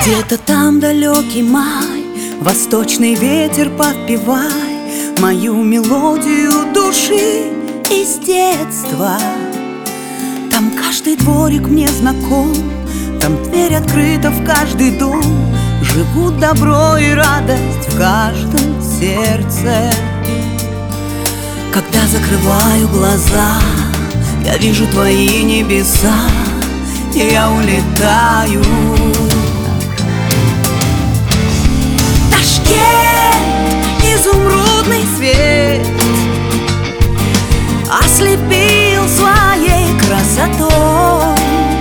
Где-то там далекий май, восточный ветер подпевай мою мелодию души из детства. Там каждый дворик мне знаком, там дверь открыта в каждый дом, живут добро и радость в каждом сердце. Когда закрываю глаза, я вижу твои небеса, и я улетаю. Изумрудный свет ослепил своей красотой.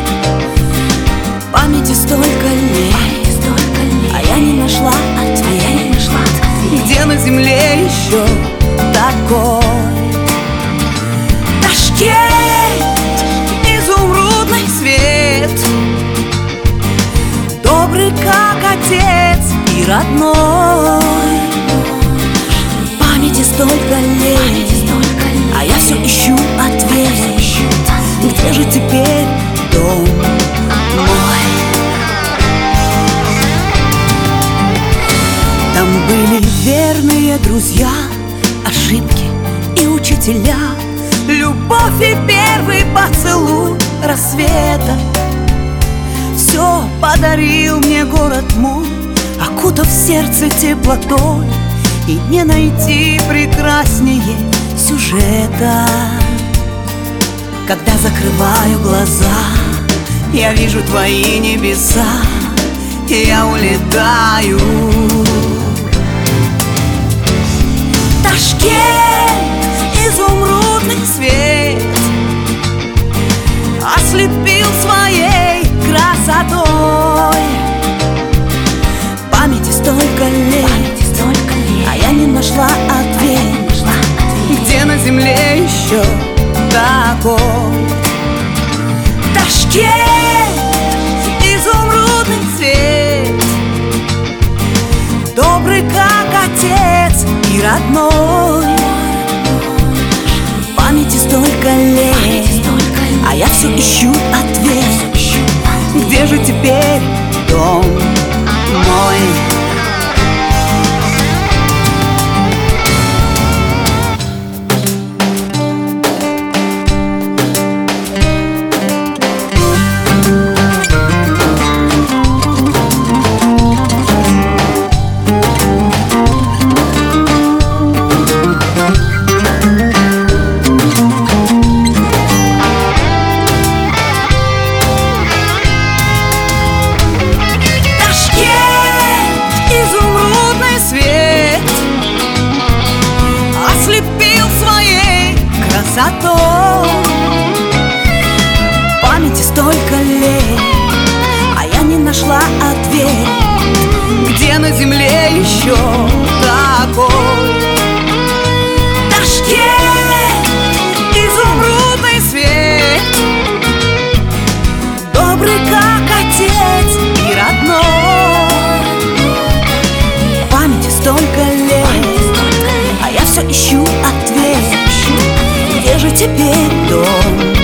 В памяти столько лет, а я не нашла ответ, где на земле еще такой. Ташкент, изумрудный свет, добрый как отец и родной. Столько лет, а я все ищу ответ. Где же теперь дом мой? Там были верные друзья, ошибки и учителя, любовь и первый поцелуй рассвета. Все подарил мне город мой, окутав сердце теплотой. И не найти прекраснее сюжета. Когда закрываю глаза, я вижу твои небеса, и я улетаю. Ташкент, изумрудный свет ослепил своей красотой. В памяти столько лет, а я не нашла ответ, где на земле еще такой. Ташкент, изумрудный цвет, добрый как отец и родной. В памяти столько лет, а я все ищу ответ, где же теперь дом мой? В памяти столько лет, а я не нашла ответ, где на земле еще такой. Ташкент, изумрудный свет, добрый как отец и родной. В памяти столько лет, а я все ищу ответ, где же теперь дом?